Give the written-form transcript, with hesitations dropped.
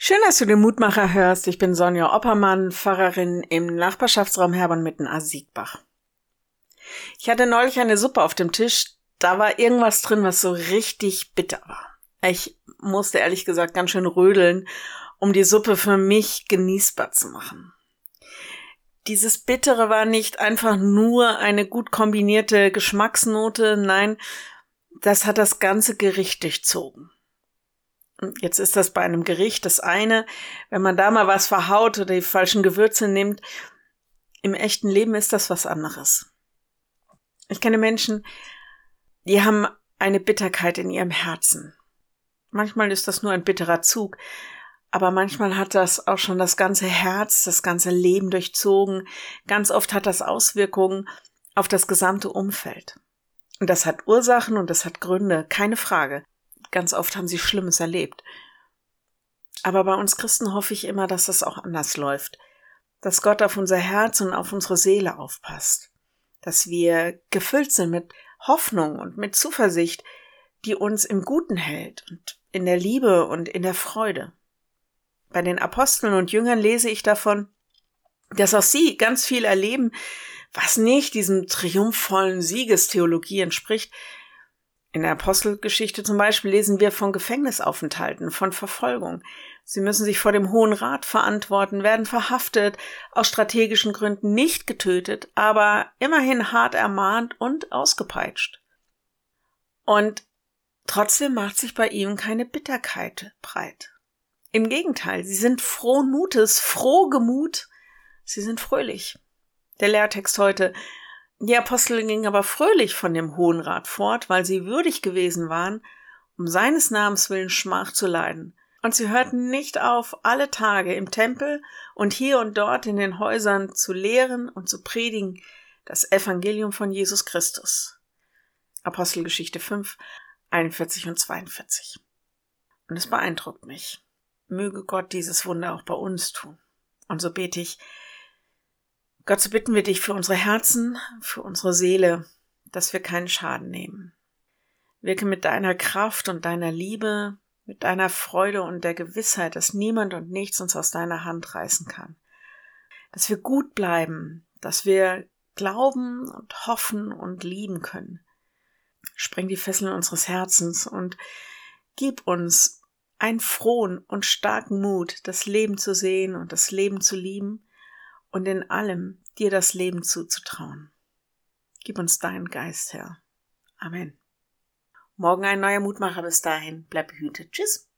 Schön, dass du den Mutmacher hörst. Ich bin Sonja Oppermann, Pfarrerin im Nachbarschaftsraum Herborn-Mitten-Asiegbach. Ich hatte neulich eine Suppe auf dem Tisch. Da war irgendwas drin, was so richtig bitter war. Ich musste ehrlich gesagt ganz schön rödeln, um die Suppe für mich genießbar zu machen. Dieses Bittere war nicht einfach nur eine gut kombinierte Geschmacksnote, nein, das hat das ganze Gericht durchzogen. Jetzt ist das bei einem Gericht das eine, wenn man da mal was verhaut oder die falschen Gewürze nimmt. Im echten Leben ist das was anderes. Ich kenne Menschen, die haben eine Bitterkeit in ihrem Herzen. Manchmal ist das nur ein bitterer Zug, aber manchmal hat das auch schon das ganze Herz, das ganze Leben durchzogen. Ganz oft hat das Auswirkungen auf das gesamte Umfeld. Und das hat Ursachen und das hat Gründe, keine Frage. Ganz oft haben sie Schlimmes erlebt. Aber bei uns Christen hoffe ich immer, dass das auch anders läuft. Dass Gott auf unser Herz und auf unsere Seele aufpasst. Dass wir gefüllt sind mit Hoffnung und mit Zuversicht, die uns im Guten hält und in der Liebe und in der Freude. Bei den Aposteln und Jüngern lese ich davon, dass auch sie ganz viel erleben, was nicht diesem triumphvollen Siegestheologie entspricht. In der Apostelgeschichte zum Beispiel lesen wir von Gefängnisaufenthalten, von Verfolgung. Sie müssen sich vor dem Hohen Rat verantworten, werden verhaftet, aus strategischen Gründen nicht getötet, aber immerhin hart ermahnt und ausgepeitscht. Und trotzdem macht sich bei ihnen keine Bitterkeit breit. Im Gegenteil, sie sind frohen Mutes, frohgemut, sie sind fröhlich. Der Lehrtext heute: Die Apostel gingen aber fröhlich von dem Hohen Rat fort, weil sie würdig gewesen waren, um seines Namens willen Schmach zu leiden. Und sie hörten nicht auf, alle Tage im Tempel und hier und dort in den Häusern zu lehren und zu predigen das Evangelium von Jesus Christus. Apostelgeschichte 5, 41 und 42. Und es beeindruckt mich. Möge Gott dieses Wunder auch bei uns tun. Und so bete ich: Gott, so bitten wir dich für unsere Herzen, für unsere Seele, dass wir keinen Schaden nehmen. Wirke mit deiner Kraft und deiner Liebe, mit deiner Freude und der Gewissheit, dass niemand und nichts uns aus deiner Hand reißen kann. Dass wir gut bleiben, dass wir glauben und hoffen und lieben können. Spreng die Fesseln unseres Herzens und gib uns einen frohen und starken Mut, das Leben zu sehen und das Leben zu lieben und in allem dir das Leben zuzutrauen. Gib uns deinen Geist, Herr. Amen. Morgen ein neuer Mutmacher. Bis dahin, bleib behütet. Tschüss.